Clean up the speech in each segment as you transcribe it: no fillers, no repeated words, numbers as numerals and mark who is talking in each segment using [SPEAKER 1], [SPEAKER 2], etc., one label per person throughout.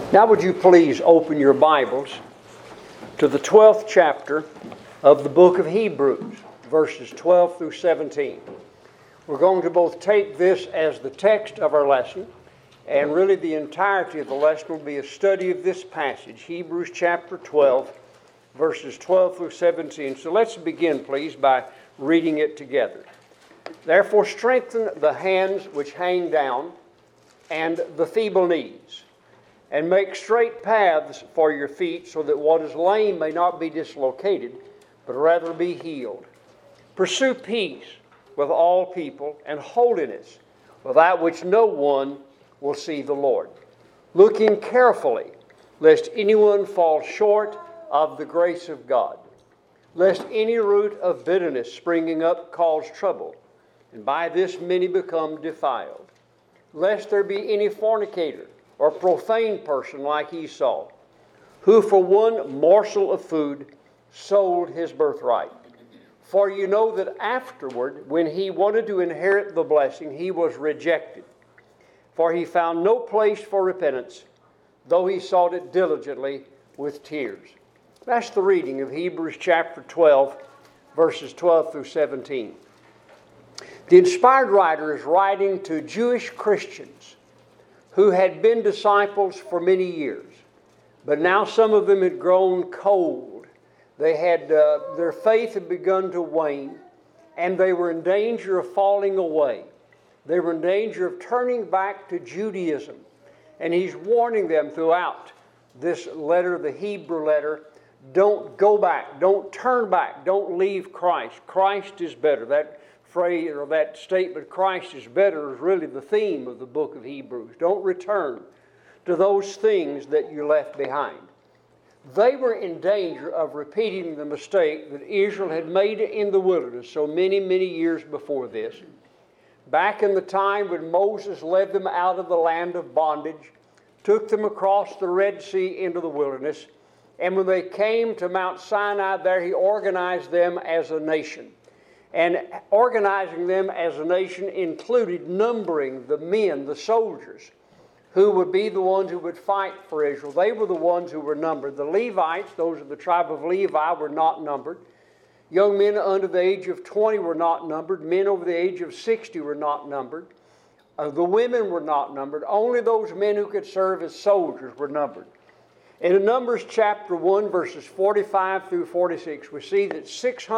[SPEAKER 1] Now would you please open your Bibles to the 12th chapter of the book of Hebrews, verses 12 through 17. We're going to both take this as the text of our lesson, and really the entirety of the lesson will be a study of this passage, Hebrews chapter 12, verses 12 through 17. So let's begin, please, by reading it together. Therefore strengthen the hands which hang down, and the feeble knees, and make straight paths for your feet, so that what is lame may not be dislocated, but rather be healed. Pursue peace with all people, and holiness, without which no one will see the Lord. Looking carefully, lest anyone fall short of the grace of God, lest any root of bitterness springing up cause trouble, and by this many become defiled. Lest there be any fornicator or profane person like Esau, who for one morsel of food sold his birthright. For you know that afterward, when he wanted to inherit the blessing, he was rejected. For he found no place for repentance, though he sought it diligently with tears. That's the reading of Hebrews chapter 12, verses 12 through 17. The inspired writer is writing to Jewish Christians who had been disciples for many years, but now some of them had grown cold. They had their faith had begun to wane, and they were in danger of falling away. They were in danger of turning back to Judaism, and he's warning them throughout this letter, the Hebrew letter, don't go back, don't turn back, don't leave Christ. Christ is better. That phrase or that statement, Christ is better, is really the theme of the book of Hebrews. Don't return to those things that you left behind. They were in danger of repeating the mistake that Israel had made in the wilderness so many, many years before this. Back in the time when Moses led them out of the land of bondage, took them across the Red Sea into the wilderness, and when they came to Mount Sinai there, he organized them as a nation. And organizing them as a nation included numbering the men, the soldiers, who would be the ones who would fight for Israel. They were the ones who were numbered. The Levites, those of the tribe of Levi, were not numbered. Young men under the age of 20 were not numbered. Men over the age of 60 were not numbered. The women were not numbered. Only those men who could serve as soldiers were numbered. And in Numbers chapter 1, verses 45 through 46, we see that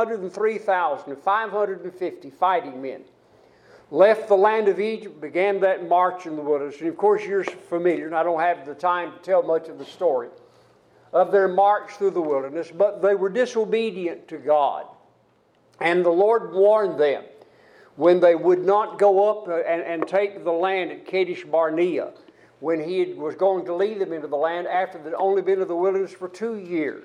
[SPEAKER 1] 603,550 fighting men left the land of Egypt, began that march in the wilderness. And of course, you're familiar, and I don't have the time to tell much of the story of their march through the wilderness, but they were disobedient to God. And the Lord warned them when they would not go up and take the land at Kadesh Barnea, when he was going to lead them into the land after they'd only been in the wilderness for 2 years.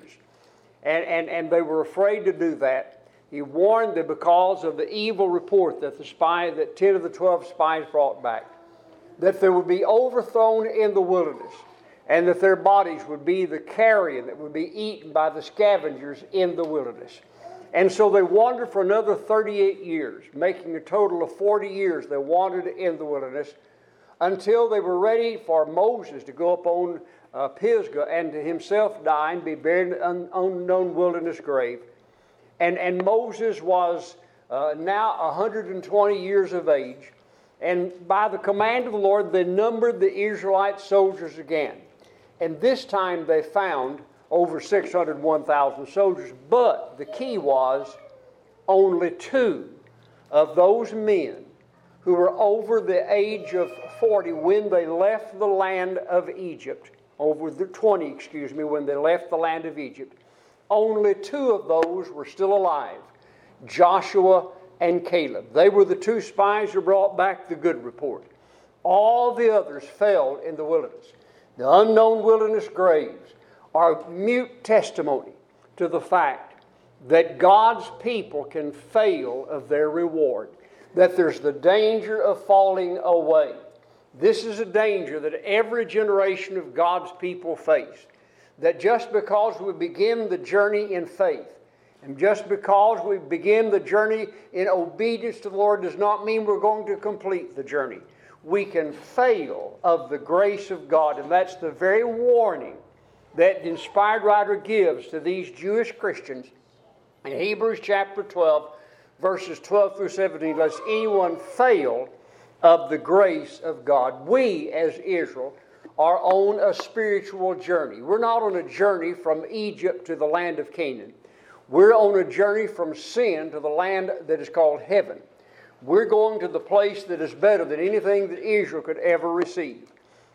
[SPEAKER 1] And they were afraid to do that. He warned them because of the evil report that 10 of the 12 spies brought back, that they would be overthrown in the wilderness, and that their bodies would be the carrion that would be eaten by the scavengers in the wilderness. And so they wandered for another 38 years, making a total of 40 years they wandered in the wilderness, until they were ready for Moses to go up on Pisgah and to himself die and be buried in an unknown wilderness grave. And Moses was now 120 years of age. And by the command of the Lord, they numbered the Israelite soldiers again. And this time they found over 601,000 soldiers. But the key was only 2 of those men who were over the age of 40 when they left the land of Egypt, when they left the land of Egypt. Only 2 of those were still alive, Joshua and Caleb. They were the 2 spies who brought back the good report. All the others fell in the wilderness. The unknown wilderness graves are mute testimony to the fact that God's people can fail of their reward, that there's the danger of falling away. This is a danger that every generation of God's people face. That just because we begin the journey in faith, and just because we begin the journey in obedience to the Lord, does not mean we're going to complete the journey. we can fail of the grace of God. And that's the very warning that the inspired writer gives to these Jewish Christians in Hebrews chapter 12, verses 12 through 17, lest anyone fail of the grace of God. We, as Israel, are on a spiritual journey. We're not on a journey from Egypt to the land of Canaan. We're on a journey from sin to the land that is called heaven. We're going to the place that is better than anything that Israel could ever receive.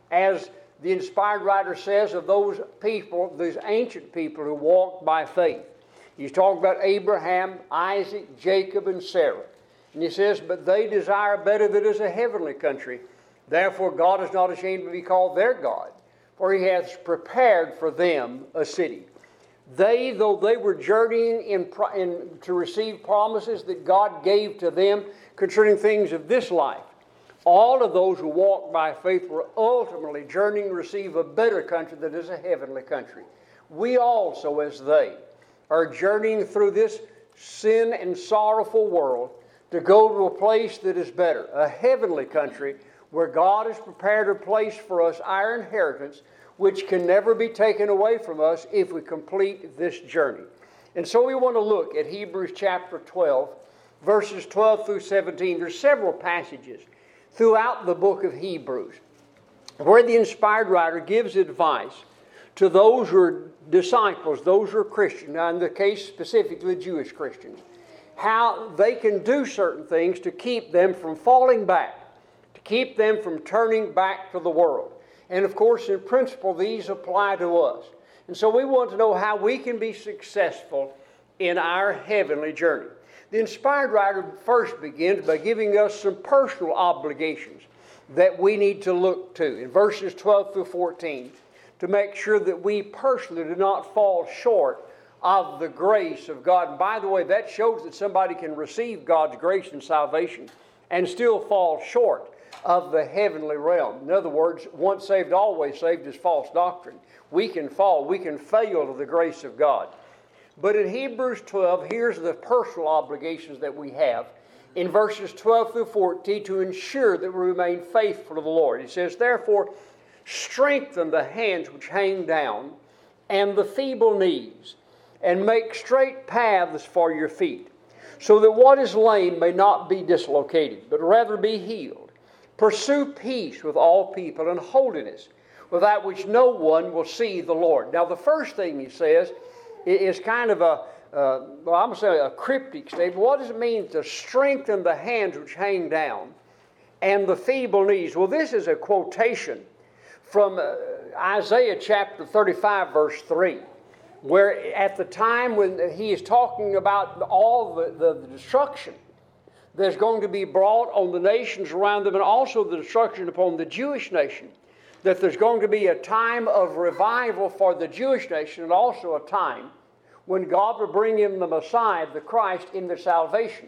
[SPEAKER 1] As the inspired writer says of those people, those ancient people who walked by faith. He's talking about Abraham, Isaac, Jacob, and Sarah. And he says, but they desire better that is a heavenly country. Therefore God is not ashamed to be called their God, for he hath prepared for them a city. They, though they were journeying to receive promises that God gave to them concerning things of this life, all of those who walked by faith were ultimately journeying to receive a better country that is a heavenly country. We also, as they, are journeying through this sin and sorrowful world to go to a place that is better, a heavenly country where God has prepared a place for us, our inheritance, which can never be taken away from us if we complete this journey. And so we want to look at Hebrews chapter 12, verses 12 through 17. There's several passages throughout the book of Hebrews where the inspired writer gives advice to those who are disciples, those who are Christians, now in the case specifically Jewish Christians, how they can do certain things to keep them from falling back, to keep them from turning back to the world. And of course, in principle, these apply to us. And so we want to know how we can be successful in our heavenly journey. The inspired writer first begins by giving us some personal obligations that we need to look to in verses 12 through 14 to make sure that we personally do not fall short of the grace of God. And by the way, that shows that somebody can receive God's grace and salvation and still fall short of the heavenly realm. In other words, once saved, always saved is false doctrine. We can fall, we can fail to the grace of God. But in Hebrews 12, here's the personal obligations that we have in verses 12 through 14 to ensure that we remain faithful to the Lord. He says, therefore, strengthen the hands which hang down and the feeble knees, and make straight paths for your feet, so that what is lame may not be dislocated, but rather be healed. Pursue peace with all people and holiness, without which no one will see the Lord. Now, the first thing he says is kind of I'm going to say a cryptic statement. What does it mean to strengthen the hands which hang down and the feeble knees? Well, this is a quotation from Isaiah chapter 35, verse 3, where at the time when he is talking about all the destruction that's going to be brought on the nations around them, and also the destruction upon the Jewish nation, that there's going to be a time of revival for the Jewish nation, and also a time when God will bring in the Messiah, the Christ, in their salvation.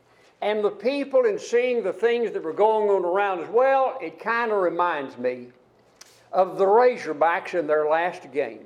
[SPEAKER 1] And the people, in seeing the things that were going on around us, well, it kind of reminds me of the Razorbacks in their last game.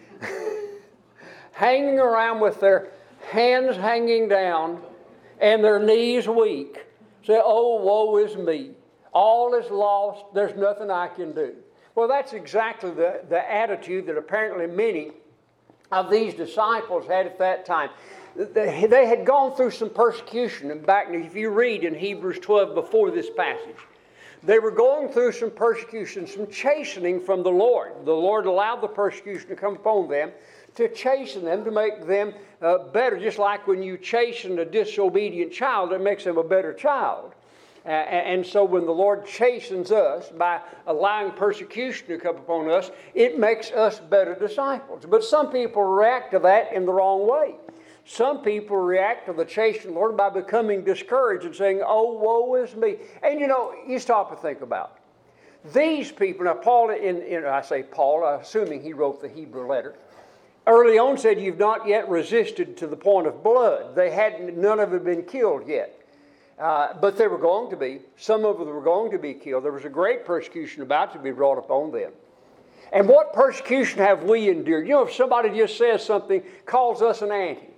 [SPEAKER 1] Hanging around with their hands hanging down and their knees weak. Say, oh, woe is me. All is lost. There's nothing I can do. Well, that's exactly the attitude that apparently many of these disciples had at that time. They had gone through some persecution. And back, if you read in Hebrews 12 before this passage, they were going through some persecution, some chastening from the Lord. The Lord allowed the persecution to come upon them to chasten them, to make them better. Just like when you chasten a disobedient child, it makes them a better child. And so when the Lord chastens us by allowing persecution to come upon us, it makes us better disciples. But some people react to that in the wrong way. Some people react to the chastening Lord by becoming discouraged and saying, oh, woe is me. And you stop and think about it. These people, now Paul, I say Paul, assuming he wrote the Hebrew letter, early on said, you've not yet resisted to the point of blood. None of them had been killed yet. But they were going to be. Some of them were going to be killed. There was a great persecution about to be brought upon them. And what persecution have we endured? If somebody just says something, calls us an auntie,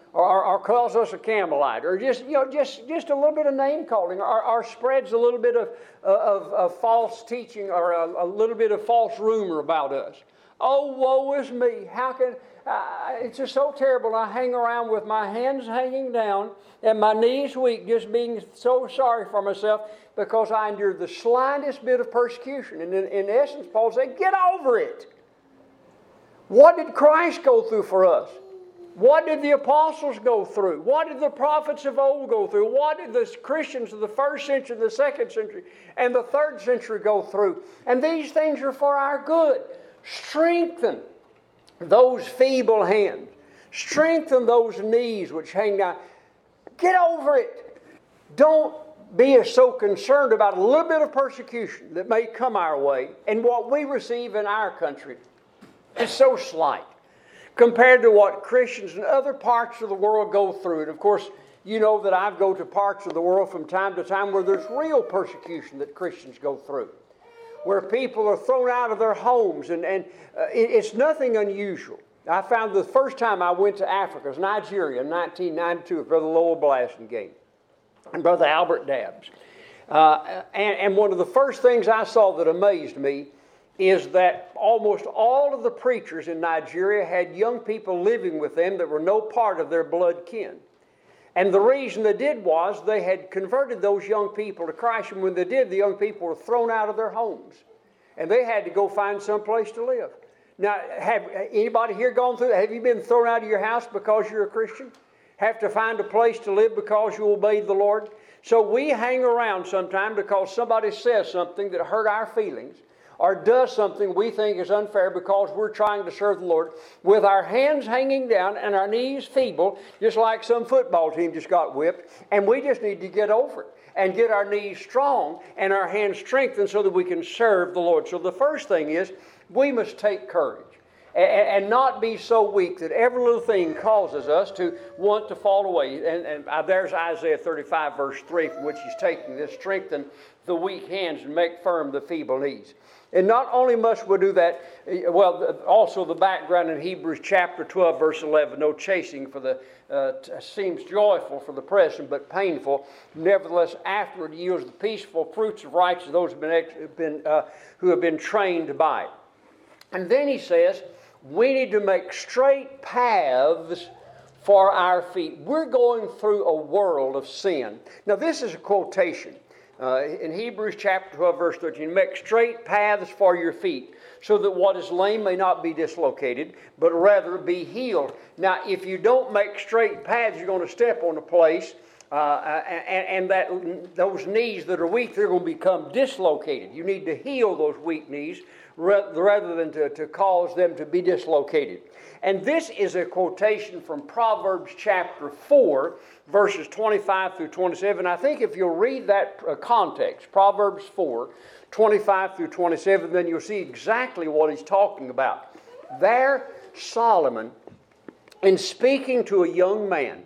[SPEAKER 1] or calls us a Campbellite, or just a little bit of name calling, or spreads a little bit of false teaching, or a little bit of false rumor about us. Oh, woe is me! How can it's just so terrible. I hang around with my hands hanging down and my knees weak, just being so sorry for myself because I endured the slightest bit of persecution. And in essence, Paul said, get over it. What did Christ go through for us? What did the apostles go through? What did the prophets of old go through? What did the Christians of the first century, the second century, and the third century go through? And these things are for our good. Strengthen those feeble hands. Strengthen those knees which hang down. Get over it. Don't be so concerned about a little bit of persecution that may come our way, and what we receive in our country is so slight compared to what Christians in other parts of the world go through. And of course, you know that I go to parts of the world from time to time where there's real persecution that Christians go through, where people are thrown out of their homes, and it's nothing unusual. I found the first time I went to Africa was Nigeria in 1992 with Brother Lowell Blasingame and Brother Albert Dabbs. And one of the first things I saw that amazed me is that almost all of the preachers in Nigeria had young people living with them that were no part of their blood kin. And the reason they did was they had converted those young people to Christ, and when they did, the young people were thrown out of their homes. And they had to go find some place to live. Now, have anybody here gone through that? Have you been thrown out of your house because you're a Christian? Have to find a place to live because you obeyed the Lord? So we hang around sometime because somebody says something that hurt our feelings, or does something we think is unfair because we're trying to serve the Lord, with our hands hanging down and our knees feeble, just like some football team just got whipped, and we just need to get over it and get our knees strong and our hands strengthened so that we can serve the Lord. So the first thing is, we must take courage and not be so weak that every little thing causes us to want to fall away. And there's Isaiah 35 verse 3 from which he's taking this: strengthen the weak hands and make firm the feeble knees. And not only must we do that, well, also the background in Hebrews chapter 12 verse 11, no chasing for the seems joyful for the present but painful, nevertheless afterward yields the peaceful fruits of righteousness those who have been trained by it. And then he says, we need to make straight paths for our feet. We're going through a world of sin. Now this is a quotation. In Hebrews chapter 12 verse 13, make straight paths for your feet, so that what is lame may not be dislocated, but rather be healed. Now if you don't make straight paths, you're going to step on a place, and those knees that are weak, they're going to become dislocated. You need to heal those weak knees rather than to cause them to be dislocated. And this is a quotation from Proverbs chapter 4, verses 25 through 27. I think if you'll read that context, Proverbs 4, 25 through 27, then you'll see exactly what he's talking about. There, Solomon, in speaking to a young man,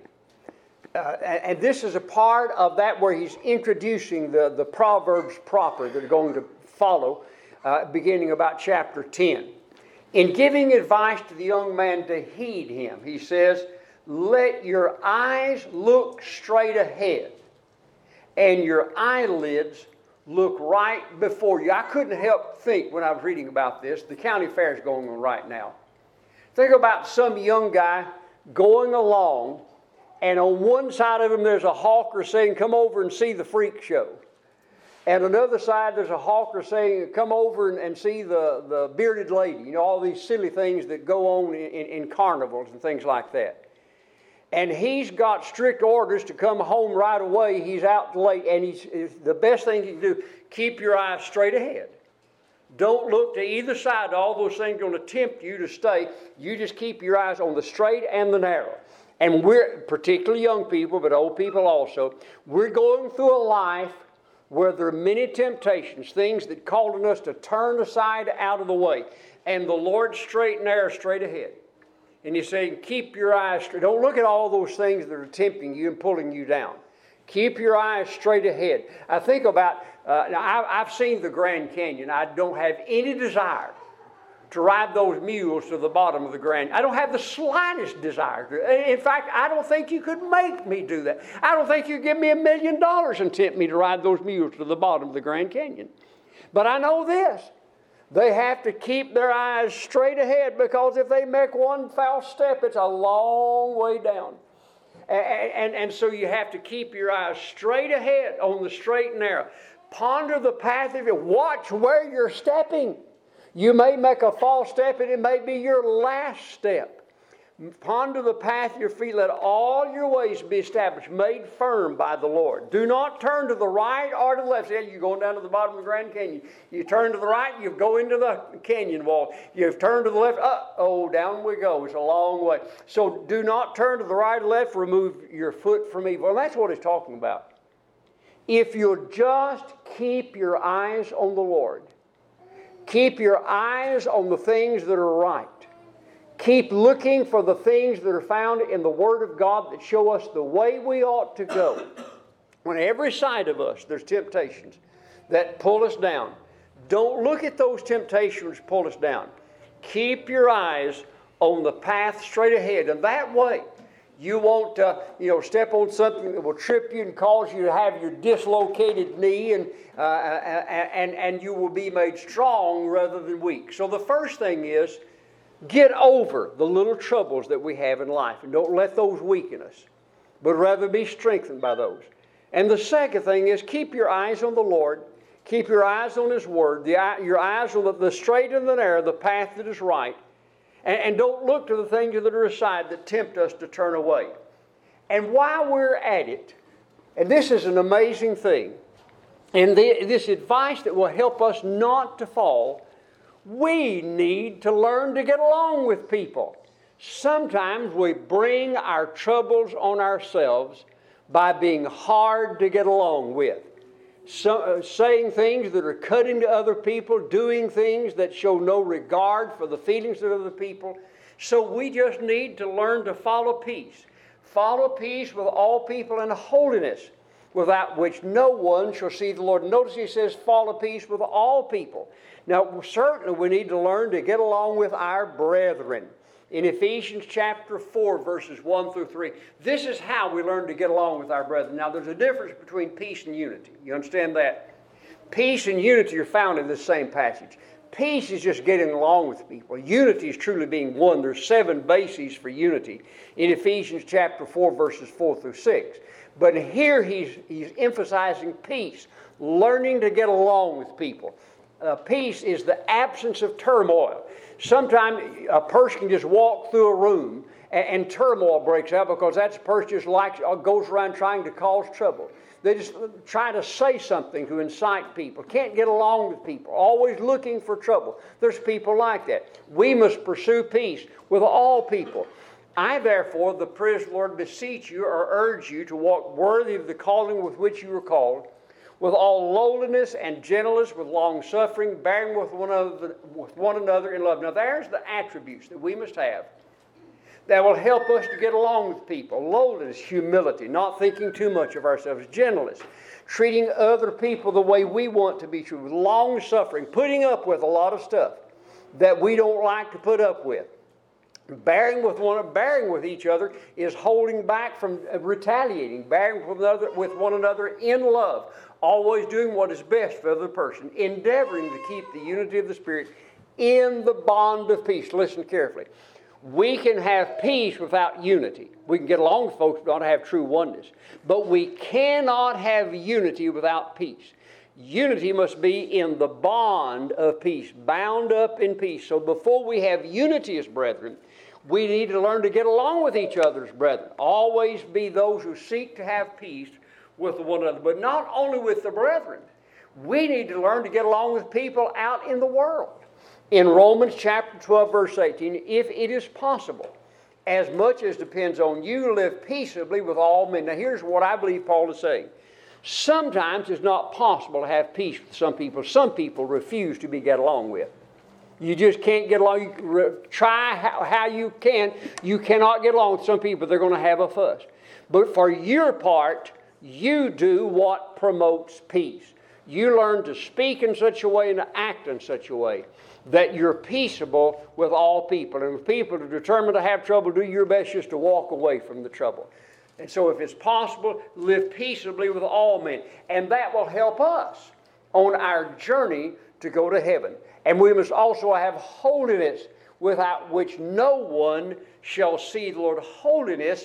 [SPEAKER 1] and this is a part of that where he's introducing the Proverbs proper that are going to follow, beginning about chapter 10. In giving advice to the young man to heed him, he says, let your eyes look straight ahead and your eyelids look right before you. I couldn't help think when I was reading about this, the county fair is going on right now. Think about some young guy going along, and on one side of him there's a hawker saying, come over and see the freak show. And on the other side, there's a hawker saying, come over and see the bearded lady. You know, all these silly things that go on in carnivals and things like that. And he's got strict orders to come home right away. He's out late, and the best thing you can do, keep your eyes straight ahead. Don't look to either side. All those things are going to tempt you to stay. You just keep your eyes on the straight and the narrow. And we're, particularly young people, but old people also, we're going through a life where there are many temptations, things that call on us to turn aside out of the way. And the Lord straight and narrow, straight ahead. And he's saying, keep your eyes straight. Don't look at all those things that are tempting you and pulling you down. Keep your eyes straight ahead. I think about, now I've seen the Grand Canyon. I don't have any desire to ride those mules to the bottom of the Grand. I don't have the slightest desire to. In fact, I don't think you could make me do that. I don't think you'd give me $1 million and tempt me to ride those mules to the bottom of the Grand Canyon. But I know this. They have to keep their eyes straight ahead, because if they make one foul step, it's a long way down. And so you have to keep your eyes straight ahead on the straight and narrow. Ponder the path of it. Watch where you're stepping. You may make a false step, and it may be your last step. Ponder the path of your feet. Let all your ways be established, made firm by the Lord. Do not turn to the right or to the left. See, you're going down to the bottom of the Grand Canyon. You turn to the right, you go into the canyon wall. You've turned to the left, down we go. It's a long way. So do not turn to the right or left. Remove your foot from evil. And that's what it's talking about. If you'll just keep your eyes on the Lord, keep your eyes on the things that are right, keep looking for the things that are found in the Word of God that show us the way we ought to go. On every side of us, there's temptations that pull us down. Don't look at those temptations which pull us down. Keep your eyes on the path straight ahead. And that way, you won't step on something that will trip you and cause you to have your dislocated knee, and you will be made strong rather than weak. So the first thing is, get over the little troubles that we have in life, and don't let those weaken us, but rather be strengthened by those. And the second thing is, keep your eyes on the Lord, keep your eyes on His Word, your eyes on the straight and the narrow, the path that is right, and don't look to the things that are aside that tempt us to turn away. And while we're at it, and this is an amazing thing, and this advice that will help us not to fall, we need to learn to get along with people. Sometimes we bring our troubles on ourselves by being hard to get along with. Saying things that are cutting to other people, doing things that show no regard for the feelings of other people. So we just need to learn to follow peace. Follow peace with all people in holiness, without which no one shall see the Lord. Notice he says, follow peace with all people. Now, certainly we need to learn to get along with our brethren. In Ephesians chapter 4, verses 1 through 3, this is how we learn to get along with our brethren. Now, there's a difference between peace and unity. You understand that? Peace and unity are found in this same passage. Peace is just getting along with people. Unity is truly being one. There's 7 bases for unity in Ephesians chapter 4, verses 4 through 6. But here he's emphasizing peace, learning to get along with people. Peace is the absence of turmoil. Sometimes a person can just walk through a room and turmoil breaks out because that person just goes around trying to cause trouble. They just try to say something to incite people. Can't get along with people. Always looking for trouble. There's people like that. We must pursue peace with all people. I, therefore, the prisoner, Lord, beseech you or urge you to walk worthy of the calling with which you were called, with all lowliness and gentleness, with long-suffering, bearing with one another in love. Now, there's the attributes that we must have that will help us to get along with people. Lowliness, humility, not thinking too much of ourselves. Gentleness, treating other people the way we want to be treated. Long-suffering, putting up with a lot of stuff that we don't like to put up with. Bearing with each other is holding back from retaliating. Bearing with one another in love. Always doing what is best for the other person. Endeavoring to keep the unity of the Spirit in the bond of peace. Listen carefully. We can have peace without unity. We can get along with folks but not have true oneness. But we cannot have unity without peace. Unity must be in the bond of peace, bound up in peace. So before we have unity as brethren, we need to learn to get along with each other as brethren. Always be those who seek to have peace with one another, but not only with the brethren. We need to learn to get along with people out in the world. In Romans chapter 12, verse 18, if it is possible, as much as depends on you, live peaceably with all men. Now here's what I believe Paul is saying. Sometimes it's not possible to have peace with some people. Some people refuse to be get along with. You just can't get along. You try how you can. You cannot get along with some people. They're going to have a fuss. But for your part, you do what promotes peace. You learn to speak in such a way and to act in such a way that you're peaceable with all people. And if people are determined to have trouble, do your best just to walk away from the trouble. And so if it's possible, live peaceably with all men. And that will help us on our journey to go to heaven. And we must also have holiness, without which no one shall see the Lord. Holiness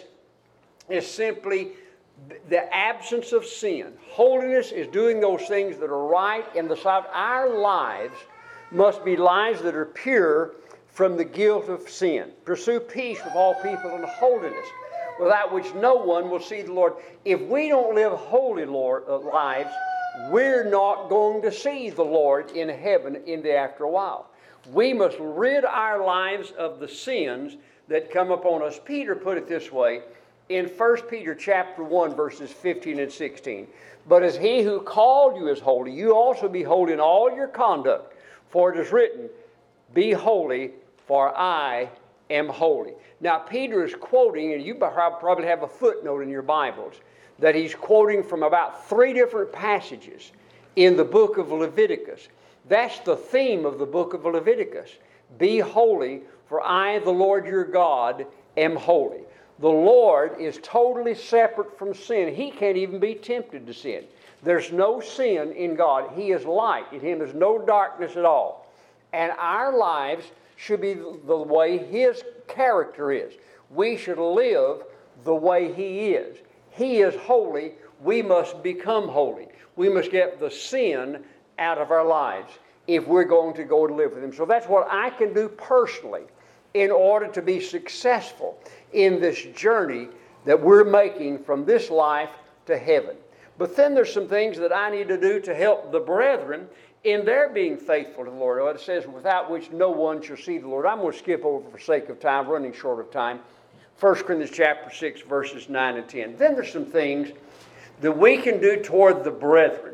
[SPEAKER 1] is simply the absence of sin. Holiness is doing those things that are right in the sight. Our lives must be lives that are pure from the guilt of sin. Pursue peace with all people and holiness, without which no one will see the Lord. If we don't live holy lives, we're not going to see the Lord in heaven after a while. We must rid our lives of the sins that come upon us. Peter put it this way in 1 Peter chapter 1, verses 15 and 16. But as he who called you is holy, you also be holy in all your conduct. For it is written, be holy, for I am holy. Now Peter is quoting, and you probably have a footnote in your Bibles, that he's quoting from about 3 different passages in the book of Leviticus. That's the theme of the book of Leviticus. Be holy, for I, the Lord your God, am holy. The Lord is totally separate from sin. He can't even be tempted to sin. There's no sin in God. He is light. In Him is no darkness at all. And our lives should be the way His character is. We should live the way He is. He is holy. We must become holy. We must get the sin out of our lives if we're going to go and live with Him. So that's what I can do personally in order to be successful in this journey that we're making from this life to heaven. But then there's some things that I need to do to help the brethren in their being faithful to the Lord. It says, without which no one shall see the Lord. I'm going to skip over for sake of time, running short of time. 1 Corinthians chapter 6, verses 9 and 10. Then there's some things that we can do toward the brethren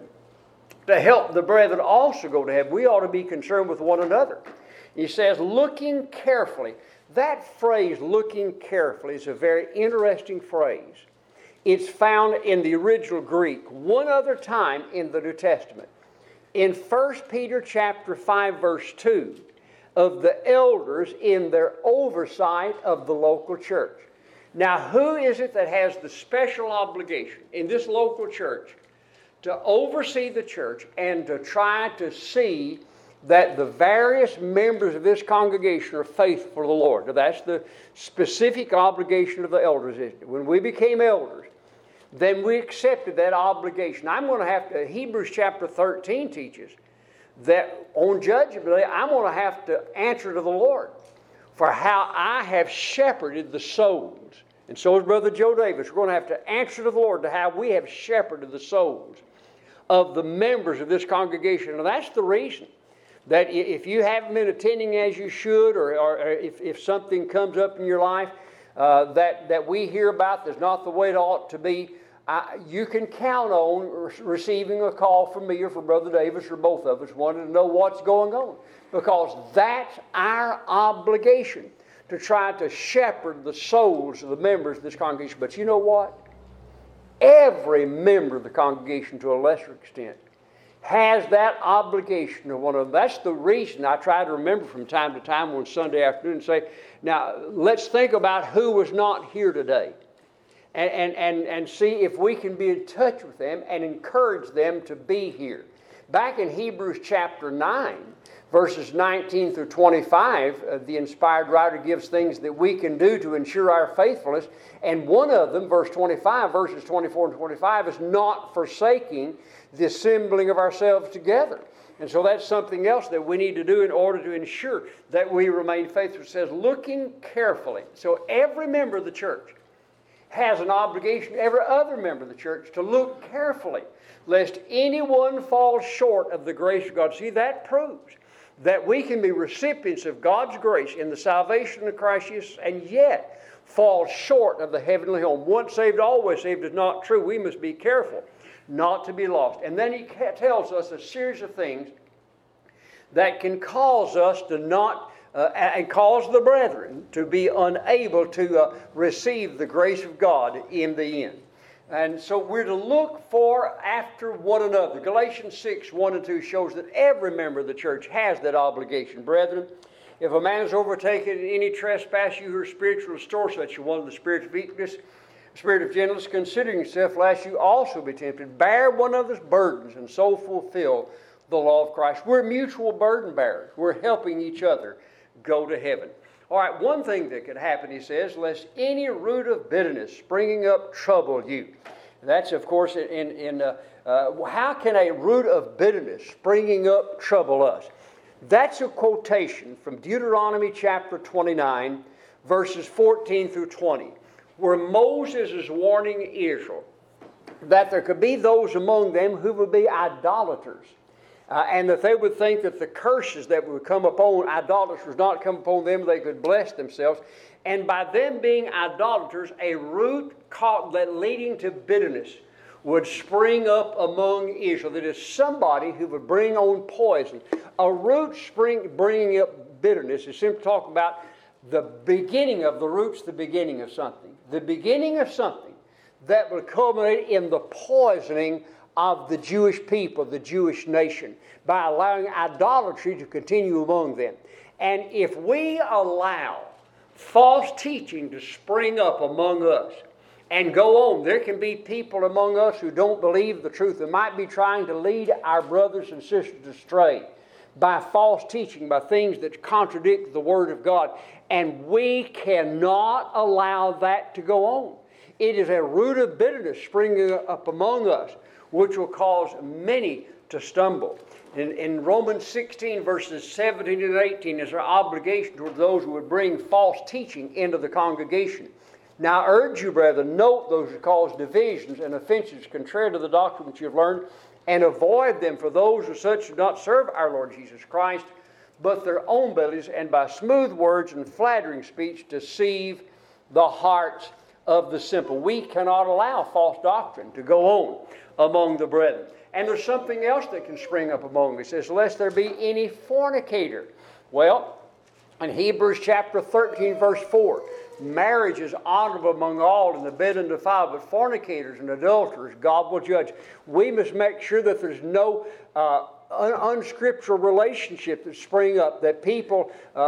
[SPEAKER 1] to help the brethren also go to heaven. We ought to be concerned with one another. He says, looking carefully. That phrase, looking carefully, is a very interesting phrase. It's found in the original Greek one other time in the New Testament. In 1 Peter chapter 5, verse 2, of the elders in their oversight of the local church. Now, who is it that has the special obligation in this local church to oversee the church and to try to see that the various members of this congregation are faithful to the Lord? Now, that's the specific obligation of the elders. When we became elders, then we accepted that obligation. I'm going to have to, Hebrews chapter 13 teaches that on Judgment Day, I'm going to have to answer to the Lord for how I have shepherded the souls. And so is Brother Joe Davis. We're going to have to answer to the Lord to how we have shepherded the souls of the members of this congregation. And that's the reason that if you haven't been attending as you should, or if something comes up in your life that we hear about that's not the way it ought to be, you can count on receiving a call from me or from Brother Davis or both of us wanting to know what's going on. Because that's our obligation, to try to shepherd the souls of the members of this congregation. But you know what? Every member of the congregation, to a lesser extent, has that obligation to one of them. That's the reason I try to remember from time to time on Sunday afternoon and say, now let's think about who was not here today. And see if we can be in touch with them and encourage them to be here. Back in Hebrews chapter 9, verses 19 through 25, the inspired writer gives things that we can do to ensure our faithfulness. And one of them, verse 25, verses 24 and 25, is not forsaking the assembling of ourselves together. And so that's something else that we need to do in order to ensure that we remain faithful. It says, looking carefully. So every member of the church has an obligation, every other member of the church, to look carefully, lest anyone fall short of the grace of God. See, that proves that we can be recipients of God's grace in the salvation of Christ Jesus and yet fall short of the heavenly home. Once saved, always saved is not true. We must be careful not to be lost. And then he tells us a series of things that can cause us to not and cause the brethren to be unable to receive the grace of God in the end. And so we're to look for after one another. Galatians 6, 1 and 2 shows that every member of the church has that obligation. Brethren, if a man is overtaken in any trespass, you who are spiritual, restore such a one in the spirit of meekness, spirit of gentleness, considering yourself, lest you also be tempted. Bear one another's burdens, and so fulfill the law of Christ. We're mutual burden bearers. We're helping each other go to heaven. All right, one thing that could happen, he says, lest any root of bitterness springing up trouble you. And that's, of course, how can a root of bitterness springing up trouble us? That's a quotation from Deuteronomy chapter 29, verses 14 through 20, where Moses is warning Israel that there could be those among them who would be idolaters. And that they would think that the curses that would come upon idolaters would not come upon them, they could bless themselves. And by them being idolaters, a root that leading to bitterness would spring up among Israel. That is somebody who would bring on poison. A root bringing up bitterness is simply talking about the beginning of the roots, the beginning of something. The beginning of something that will culminate in the poisoning of the Jewish people, the Jewish nation, by allowing idolatry to continue among them. And if we allow false teaching to spring up among us and go on, there can be people among us who don't believe the truth and might be trying to lead our brothers and sisters astray by false teaching, by things that contradict the Word of God. And we cannot allow that to go on. It is a root of bitterness springing up among us, which will cause many to stumble. In Romans 16, verses 17 and 18, is our obligation toward those who would bring false teaching into the congregation. Now I urge you, brethren, note those who cause divisions and offenses contrary to the doctrine which you have learned, and avoid them, for those who such do not serve our Lord Jesus Christ, but their own bellies, and by smooth words and flattering speech deceive the hearts of the simple. We cannot allow false doctrine to go on among the brethren. And there's something else that can spring up among us. It says, lest there be any fornicator. Well, in Hebrews chapter 13, verse 4, marriage is honorable among all, and the bed undefiled, but fornicators and adulterers God will judge. We must make sure that there's no unscriptural relationship that spring up, that people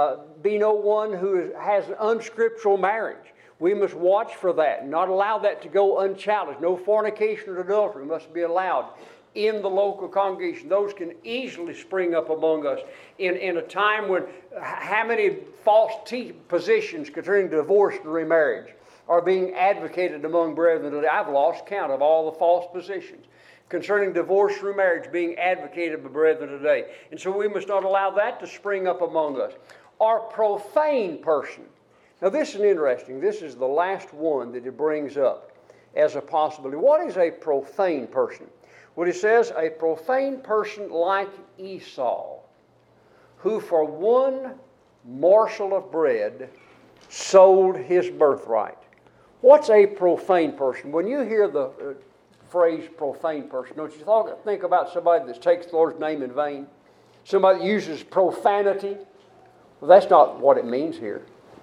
[SPEAKER 1] be no one who has an unscriptural marriage. We must watch for that and not allow that to go unchallenged. No fornication or adultery must be allowed in the local congregation. Those can easily spring up among us in a time when how many false positions concerning divorce and remarriage are being advocated among brethren today. I've lost count of all the false positions concerning divorce and remarriage being advocated by brethren today. And so we must not allow that to spring up among us. Our profane person. Now this is interesting. This is the last one that it brings up as a possibility. What is a profane person? Well, it says, a profane person like Esau, who for one morsel of bread sold his birthright. What's a profane person? When you hear the phrase profane person, don't you think about somebody that takes the Lord's name in vain? Somebody that uses profanity? Well, that's not what it means here.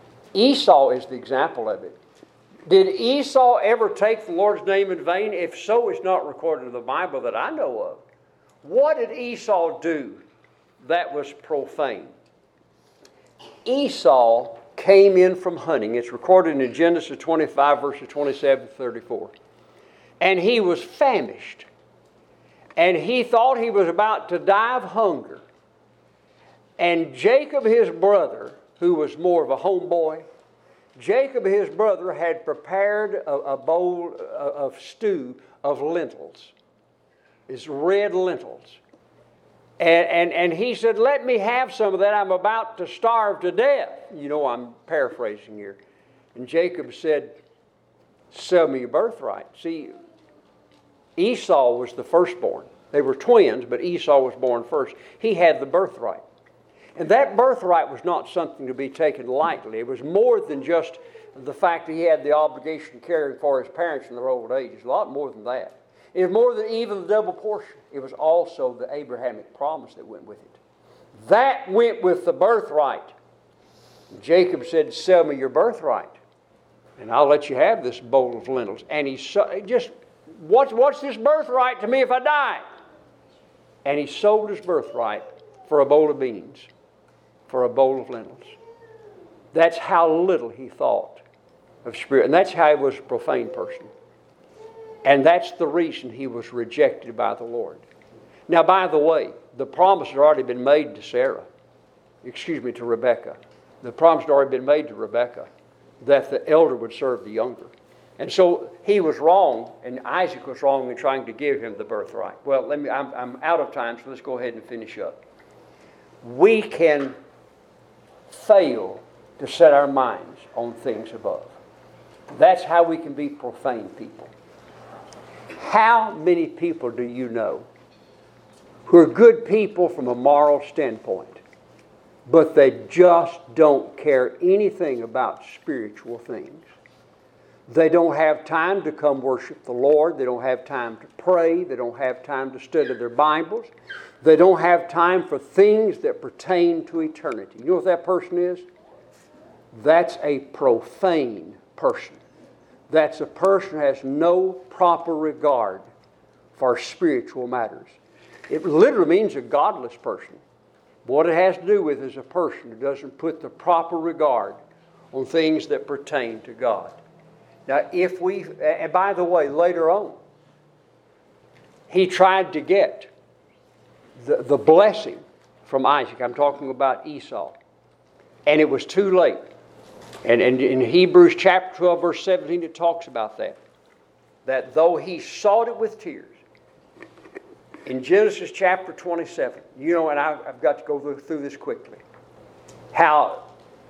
[SPEAKER 1] Esau is the example of it. Did Esau ever take the Lord's name in vain? If so, it's not recorded in the Bible that I know of. What did Esau do that was profane? Esau came in from hunting. It's recorded in Genesis 25, verses 27 to 34. And he was famished. And he thought he was about to die of hunger. And Jacob, his brother, who was more of a homeboy, Jacob, his brother, had prepared a bowl of stew of lentils. It's red lentils. And he said, let me have some of that. I'm about to starve to death. You know, I'm paraphrasing here. And Jacob said, sell me your birthright. See, Esau was the firstborn. They were twins, but Esau was born first. He had the birthright. And that birthright was not something to be taken lightly. It was more than just the fact that he had the obligation of caring for his parents in their old age. It's a lot more than that. It was more than even the double portion. It was also the Abrahamic promise that went with it. That went with the birthright. Jacob said, sell me your birthright, and I'll let you have this bowl of lentils. And he just what's this birthright to me if I die? And he sold his birthright for a bowl of beans, for a bowl of lentils. That's how little he thought of spirit. And that's how he was a profane person. And that's the reason he was rejected by the Lord. Now, by the way, the promise had already been made to to Rebekah. The promise had already been made to Rebekah that the elder would serve the younger. And so he was wrong, and Isaac was wrong in trying to give him the birthright. Well, I'm out of time, so let's go ahead and finish up. We can fail to set our minds on things above. That's how we can be profane people. How many people do you know who are good people from a moral standpoint, but they just don't care anything about spiritual things? They don't have time to come worship the Lord. They don't have time to pray. They don't have time to study their Bibles. They don't have time for things that pertain to eternity. You know what that person is? That's a profane person. That's a person who has no proper regard for spiritual matters. It literally means a godless person. What it has to do with is a person who doesn't put the proper regard on things that pertain to God. Now, and by the way, later on, he tried to get the blessing from Isaac. I'm talking about Esau. And it was too late. And in Hebrews chapter 12, verse 17, it talks about that. That though he sought it with tears, in Genesis chapter 27, you know, and I've got to go through this quickly, how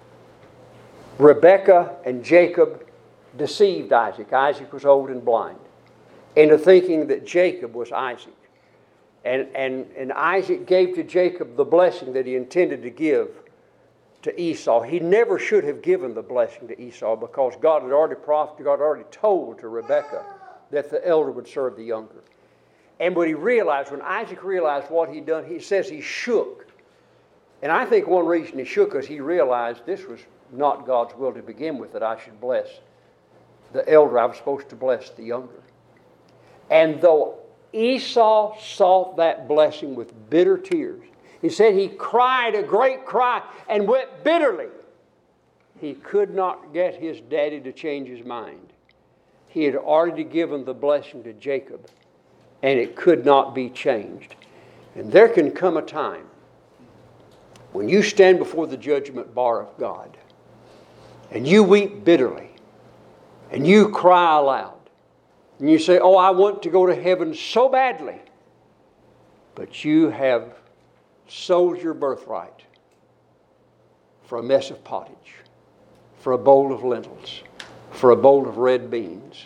[SPEAKER 1] Rebekah and Jacob deceived Isaac. Isaac was old and blind, into thinking that Jacob was Isaac. And Isaac gave to Jacob the blessing that he intended to give to Esau. He never should have given the blessing to Esau because God had already told to Rebekah that the elder would serve the younger. And when Isaac realized what he'd done, he says he shook. And I think one reason he shook is he realized this was not God's will to begin with, that I should bless the elder. I was supposed to bless the younger. And though Esau sought that blessing with bitter tears, he said he cried a great cry and wept bitterly. He could not get his daddy to change his mind. He had already given the blessing to Jacob, and it could not be changed. And there can come a time when you stand before the judgment bar of God, and you weep bitterly, and you cry aloud, and you say, oh, I want to go to heaven so badly, but you have sold your birthright for a mess of pottage, for a bowl of lentils, for a bowl of red beans.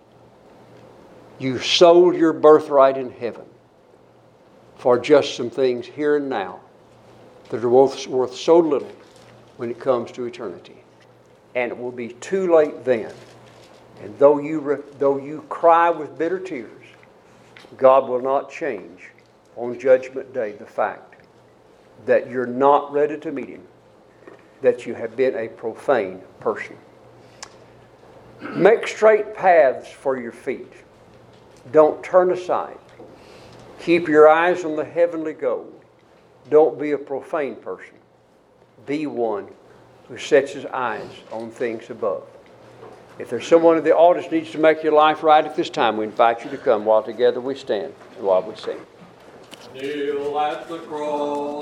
[SPEAKER 1] You sold your birthright in heaven for just some things here and now that are worth so little when it comes to eternity. And it will be too late then. And though you cry with bitter tears, God will not change on Judgment Day the fact that you're not ready to meet Him, that you have been a profane person. Make straight paths for your feet. Don't turn aside. Keep your eyes on the heavenly goal. Don't be a profane person. Be one who sets his eyes on things above. If there's someone in the audience needs to make your life right at this time, we invite you to come while together we stand and while we sing.
[SPEAKER 2] Kneel at the cross.